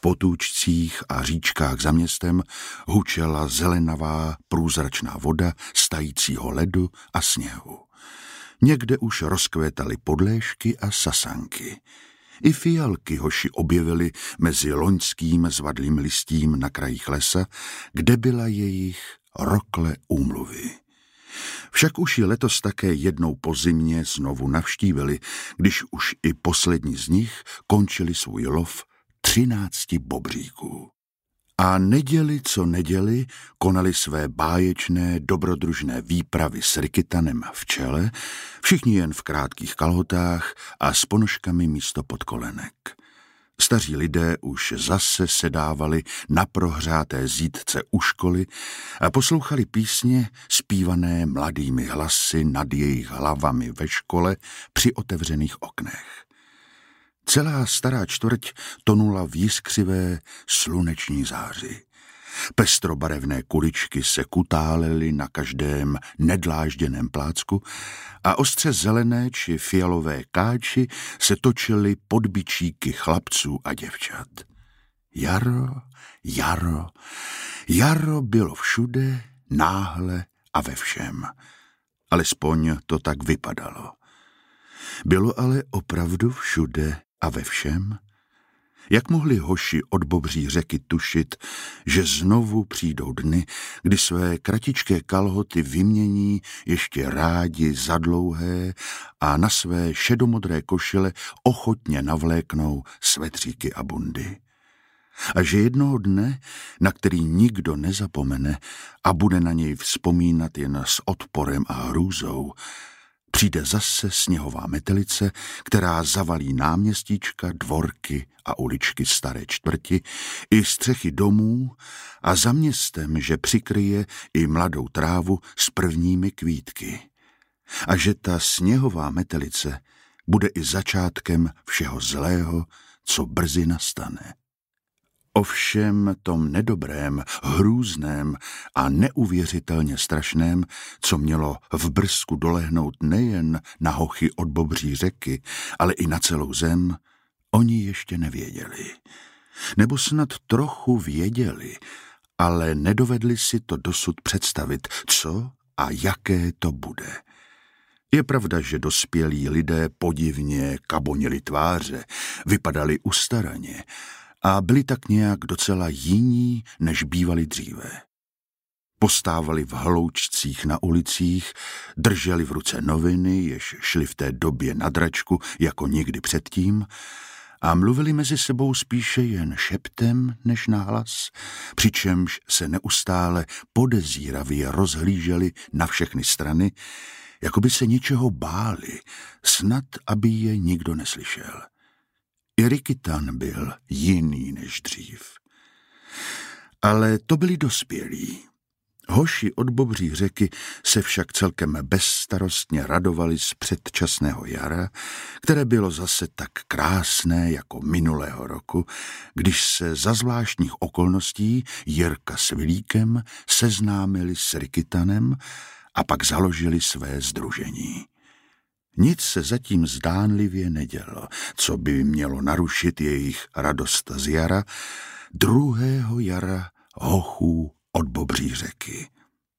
potůčcích a říčkách za městem hučela zelenavá průzračná voda z tajícího ledu a sněhu. Někde už rozkvétaly podléšky a sasanky. I fialky hoši objevili mezi loňským zvadlým listím na krajích lesa, kde byla jejich rokle úmluvy. Však už ji letos také jednou po zimě znovu navštívili, když už i poslední z nich končili svůj lov 13 bobříků. A neděli co neděli konali své báječné dobrodružné výpravy s Rikitanem v čele, všichni jen v krátkých kalhotách a s ponožkami místo podkolenek. Staří lidé už zase sedávali na prohřáté zítce u školy a poslouchali písně zpívané mladými hlasy nad jejich hlavami ve škole při otevřených oknech. Celá stará čtvrť tonula v jiskřivé sluneční záři. Pestrobarevné kuličky se kutálely na každém nedlážděném plácku a ostře zelené či fialové káči se točily pod bičíky chlapců a děvčat. Jaro, jaro, jaro bylo všude, náhle a ve všem. Alespoň to tak vypadalo. Bylo ale opravdu všude a ve všem? Jak mohli hoši od Bobří řeky tušit, že znovu přijdou dny, kdy své kratičké kalhoty vymění ještě rádi za dlouhé a na své šedomodré košile ochotně navléknou svetříky a bundy? A že jednoho dne, na který nikdo nezapomene a bude na něj vzpomínat jen s odporem a hrůzou, přijde zase sněhová metelice, která zavalí náměstíčka, dvorky a uličky staré čtvrti i střechy domů a za městem, že přikryje i mladou trávu s prvními kvítky. A že ta sněhová metelice bude i začátkem všeho zlého, co brzy nastane. O všem tom nedobrém, hrůzném a neuvěřitelně strašném, co mělo v brzku dolehnout nejen na hochy od Bobří řeky, ale i na celou zem, oni ještě nevěděli. Nebo snad trochu věděli, ale nedovedli si to dosud představit, co a jaké to bude. Je pravda, že dospělí lidé podivně kabonili tváře, vypadali ustaraně, a byli tak nějak docela jiní, než bývali dříve. Postávali v hloučcích na ulicích, drželi v ruce noviny, jež šly v té době na dračku jako nikdy předtím, a mluvili mezi sebou spíše jen šeptem než nahlas, přičemž se neustále podezíravě rozhlíželi na všechny strany, jako by se něčeho báli, snad aby je nikdo neslyšel. I Rikitan byl jiný než dřív. Ale to byli dospělí. Hoši od Bobří řeky se však celkem bezstarostně radovali z předčasného jara, které bylo zase tak krásné jako minulého roku, když se za zvláštních okolností Jirka s Vilíkem seznámili s Rikitanem a pak založili své sdružení. Nic se zatím zdánlivě nedělo, co by mělo narušit jejich radost z jara, druhého jara hochů od Bobří řeky.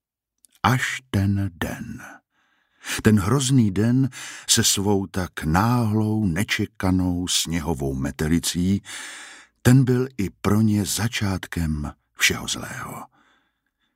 Až ten den. Ten hrozný den se svou tak náhlou, nečekanou sněhovou metelicí, ten byl i pro ně začátkem všeho zlého.